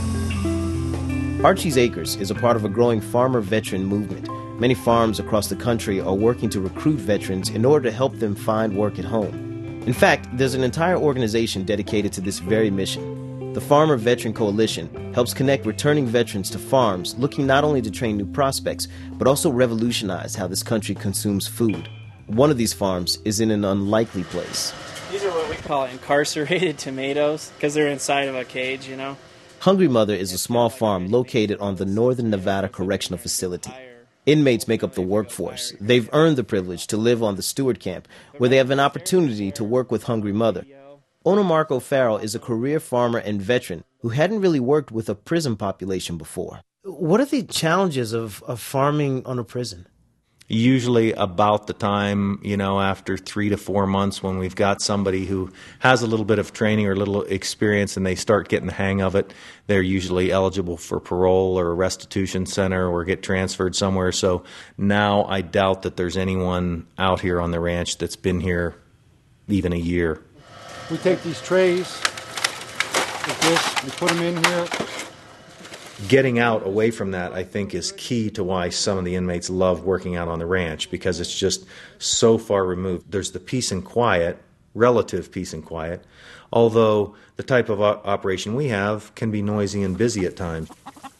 [SPEAKER 4] Archie's Acres is a part of a growing farmer veteran movement. Many farms across the country are working to recruit veterans in order to help them find work at home. In fact, there's an entire organization dedicated to this very mission. The Farmer Veteran Coalition helps connect returning veterans to farms, looking not only to train new prospects, but also revolutionize how this country consumes food. One of these farms is in an unlikely place.
[SPEAKER 7] These are what we call incarcerated tomatoes, because they're inside of a cage, you know.
[SPEAKER 4] Hungry Mother is a small farm located on the Northern Nevada Correctional Facility. Inmates make up the workforce. They've earned the privilege to live on the Stewart Camp, where they have an opportunity to work with Hungry Mother. Owner Marco Farrell is a career farmer and veteran who hadn't really worked with a prison population before.
[SPEAKER 3] What are the challenges of, of farming on a prison?
[SPEAKER 7] Usually about the time, you know, after three to four months when we've got somebody who has a little bit of training or a little experience and they start getting the hang of it, they're usually eligible for parole or a restitution center or get transferred somewhere. So now I doubt that there's anyone out here on the ranch that's been here even a year.
[SPEAKER 21] We take these trays like this, we put them in here.
[SPEAKER 7] Getting out away from that, I think, is key to why some of the inmates love working out on the ranch, because it's just so far removed. There's the peace and quiet, relative peace and quiet, although the type of o- operation we have can be noisy and busy at times.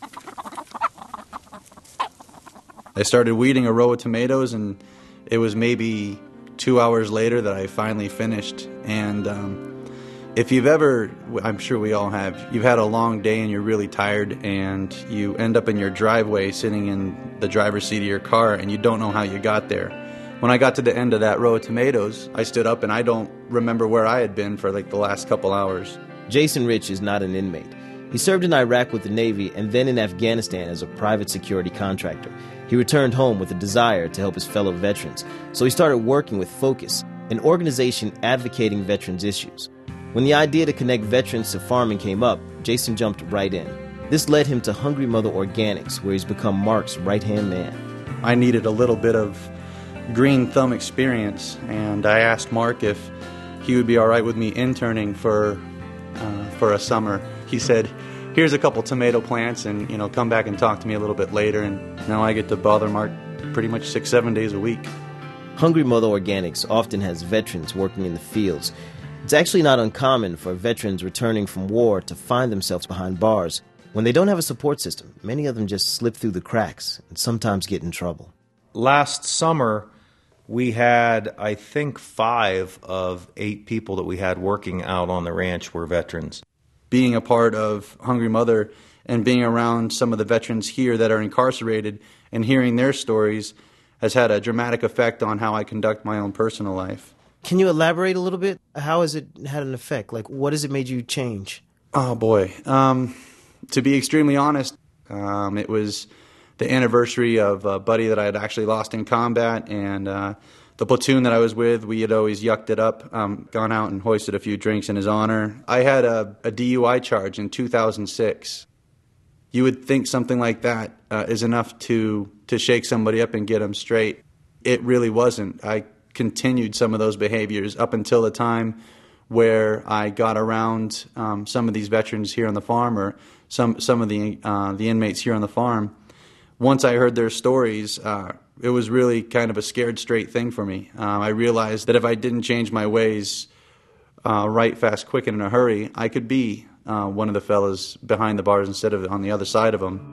[SPEAKER 8] I started weeding a row of tomatoes, and it was maybe two hours later that I finally finished. And um, if you've ever, I'm sure we all have, you've had a long day and you're really tired and you end up in your driveway sitting in the driver's seat of your car and you don't know how you got there. When I got to the end of that row of tomatoes, I stood up and I don't remember where I had been for like the last couple hours.
[SPEAKER 4] Jason Rich is not an inmate. He served in Iraq with the Navy and then in Afghanistan as a private security contractor. He returned home with a desire to help his fellow veterans, so he started working with Focus, an organization advocating veterans' issues. When the idea to connect veterans to farming came up, Jason jumped right in. This led him to Hungry Mother Organics, where he's become Mark's right-hand man.
[SPEAKER 8] I needed a little bit of green thumb experience, and I asked Mark if he would be all right with me interning for uh, for a summer. He said, here's a couple tomato plants, and you know, come back and talk to me a little bit later. And now I get to bother Mark pretty much six, seven days a week.
[SPEAKER 4] Hungry Mother Organics often has veterans working in the fields. It's actually not uncommon for veterans returning from war to find themselves behind bars. When they don't have a support system, many of them just slip through the cracks and sometimes get in trouble.
[SPEAKER 7] Last summer, we had, I think, five of eight people that we had working out on the ranch were veterans.
[SPEAKER 8] Being a part of Hungry Mother and being around some of the veterans here that are incarcerated and hearing their stories has had a dramatic effect on how I conduct my own personal life.
[SPEAKER 3] Can you elaborate a little bit? How has it had an effect? Like, what has it made you change?
[SPEAKER 8] Oh, boy. Um, to be extremely honest, um, it was the anniversary of a buddy that I had actually lost in combat, and uh, the platoon that I was with, we had always yucked it up, um, gone out and hoisted a few drinks in his honor. I had a, a D U I charge in two thousand six. You would think something like that uh, is enough to, to shake somebody up and get them straight. It really wasn't. I continued some of those behaviors up until the time where I got around um, some of these veterans here on the farm, or some some of the uh, the inmates here on the farm. Once I heard their stories, uh, it was really kind of a scared straight thing for me. Um, I realized that if I didn't change my ways uh, right, fast, quick, and in a hurry, I could be uh, one of the fellas behind the bars instead of on the other side of them.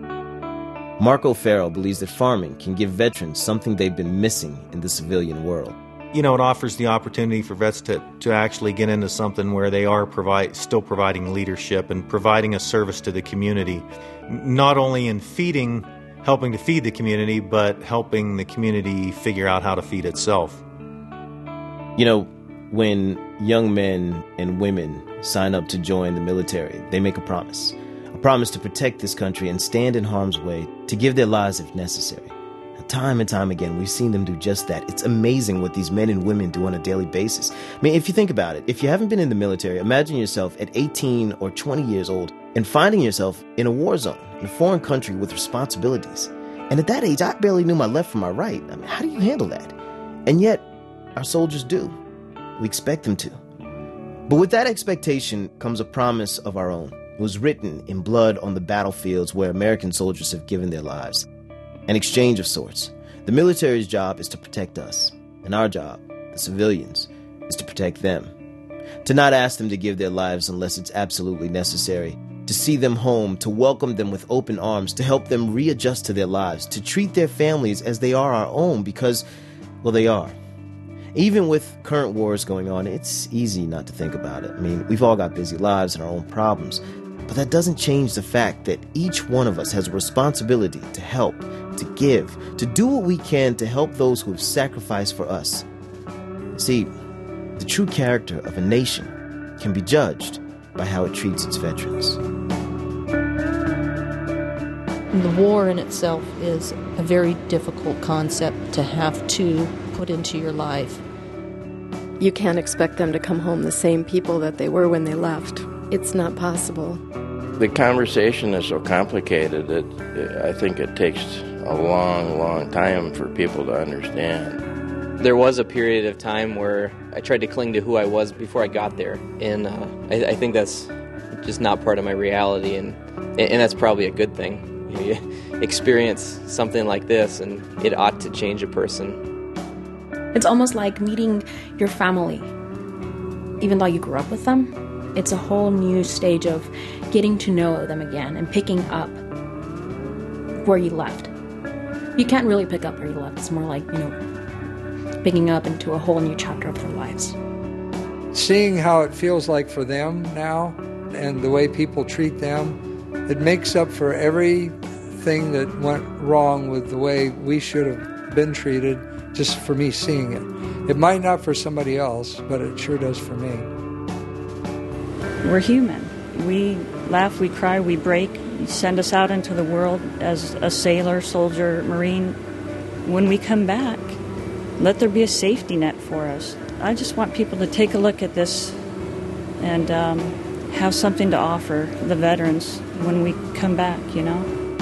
[SPEAKER 4] Marco Farrell believes that farming can give veterans something they've been missing in the civilian world.
[SPEAKER 7] You know, it offers the opportunity for vets to, to actually get into something where they are provide, still providing leadership and providing a service to the community, not only in feeding, helping to feed the community, but helping the community figure out how to feed itself.
[SPEAKER 4] You know, when young men and women sign up to join the military, they make a promise. A promise to protect this country and stand in harm's way, to give their lives if necessary. Time and time again, we've seen them do just that. It's amazing what these men and women do on a daily basis. I mean, if you think about it, if you haven't been in the military, imagine yourself at eighteen or twenty years old and finding yourself in a war zone, in a foreign country with responsibilities. And at that age, I barely knew my left from my right. I mean, how do you handle that? And yet, our soldiers do. We expect them to. But with that expectation comes a promise of our own. It was written in blood on the battlefields where American soldiers have given their lives. An exchange of sorts. The military's job is to protect us, and our job, the civilians, is to protect them. To not ask them to give their lives unless it's absolutely necessary. To see them home, to welcome them with open arms, to help them readjust to their lives, to treat their families as they are our own because, well, they are. Even with current wars going on, it's easy not to think about it. I mean, we've all got busy lives and our own problems. But that doesn't change the fact that each one of us has a responsibility to help, to give, to do what we can to help those who have sacrificed for us. See, the true character of a nation can be judged by how it treats its veterans.
[SPEAKER 9] The war in itself is a very difficult concept to have to put into your life.
[SPEAKER 12] You can't expect them to come home the same people that they were when they left. It's not possible.
[SPEAKER 13] The conversation is so complicated that I think it takes a long, long time for people to understand.
[SPEAKER 14] There was a period of time where I tried to cling to who I was before I got there, and uh, I, I think that's just not part of my reality, and and that's probably a good thing. You know, you experience something like this, and it ought to change a person.
[SPEAKER 16] It's almost like meeting your family. Even though you grew up with them, it's a whole new stage of getting to know them again and picking up where you left. You can't really pick up where you left. It's more like, you know, picking up into a whole new chapter of their lives.
[SPEAKER 10] Seeing how it feels like for them now and the way people treat them, it makes up for everything that went wrong with the way we should have been treated, just for me seeing it. It might not for somebody else, but it sure does for me.
[SPEAKER 17] We're human. We laugh, we cry, we break. You send us out into the world as a sailor, soldier, Marine. When we come back, let there be a safety net for us. I just want people to take a look at this and um, have something to offer the veterans when we come back, you know?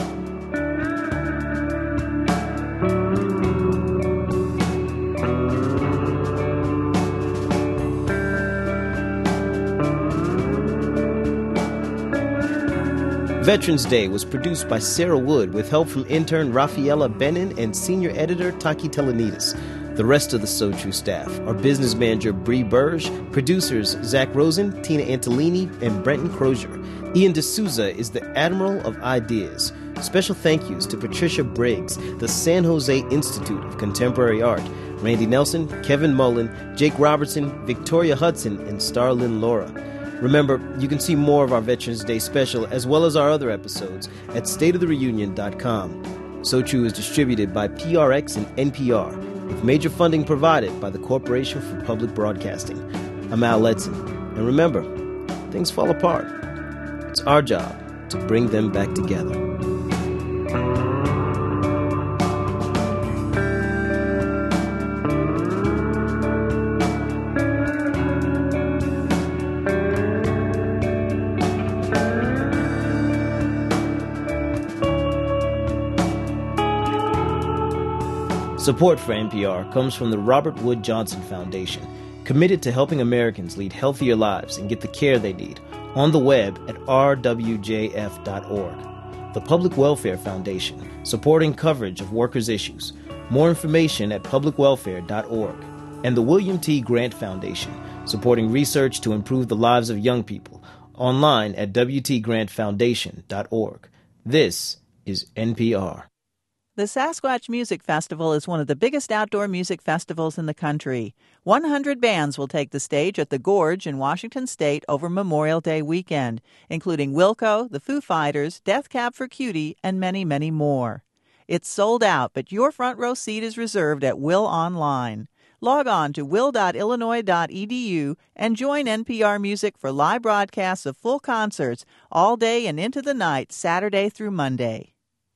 [SPEAKER 4] Veterans Day was produced by Sarah Wood with help from intern Rafaela Benin and senior editor Taki Telenidis. The rest of the So True staff are business manager Bree Burge, producers Zach Rosen, Tina Antolini, and Brenton Crozier. Ian D'Souza is the Admiral of Ideas. Special thank yous to Patricia Briggs, the San Jose Institute of Contemporary Art, Randy Nelson, Kevin Mullen, Jake Robertson, Victoria Hudson, and Starlyn Laura. Remember, you can see more of our Veterans Day special as well as our other episodes at state of the reunion dot com. So True is distributed by P R X and N P R, with major funding provided by the Corporation for Public Broadcasting. I'm Al Letson, and remember, things fall apart. It's our job to bring them back together. Support for N P R comes from the Robert Wood Johnson Foundation, committed to helping Americans lead healthier lives and get the care they need, on the web at r w j f dot org. The Public Welfare Foundation, supporting coverage of workers' issues. More information at public welfare dot org. And the William T. Grant Foundation, supporting research to improve the lives of young people, online at w t grant foundation dot org. This is N P R.
[SPEAKER 27] The Sasquatch Music Festival is one of the biggest outdoor music festivals in the country. one hundred bands will take the stage at the Gorge in Washington State over Memorial Day weekend, including Wilco, the Foo Fighters, Death Cab for Cutie, and many, many more. It's sold out, but your front row seat is reserved at Will Online. Log on to will dot illinois dot e d u and join N P R Music for live broadcasts of full concerts all day and into the night, Saturday through Monday.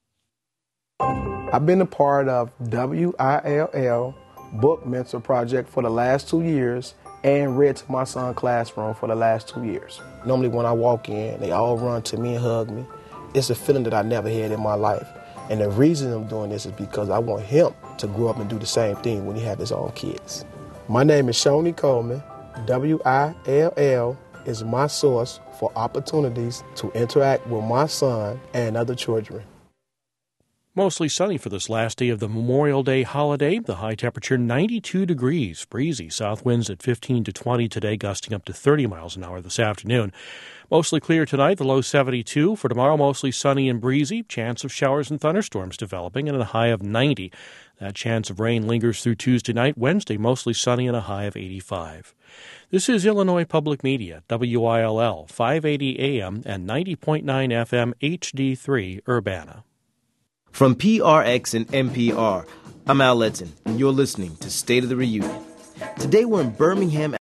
[SPEAKER 28] I've been a part of W I L L Book Mentor Project for the last two years and Read to My Son Classroom for the last two years. Normally when I walk in, they all run to me and hug me. It's a feeling that I never had in my life. And the reason I'm doing this is because I want him to grow up and do the same thing when he has his own kids. My name is Shawnee Coleman. W I L L is my source for opportunities to interact with my son and other children.
[SPEAKER 1] Mostly sunny for this last day of the Memorial Day holiday. The high temperature ninety-two degrees. Breezy south winds at fifteen to twenty today, gusting up to thirty miles an hour this afternoon. Mostly clear tonight, the low seventy-two. For tomorrow, mostly sunny and breezy. Chance of showers and thunderstorms developing and a high of ninety. That chance of rain lingers through Tuesday night. Wednesday, mostly sunny and a high of eighty-five. This is Illinois Public Media, W I L L, five eighty A M and ninety point nine F M H D three, Urbana.
[SPEAKER 4] From P R X and N P R, I'm Al Letson, and you're listening to State of the Reunion. Today we're in Birmingham,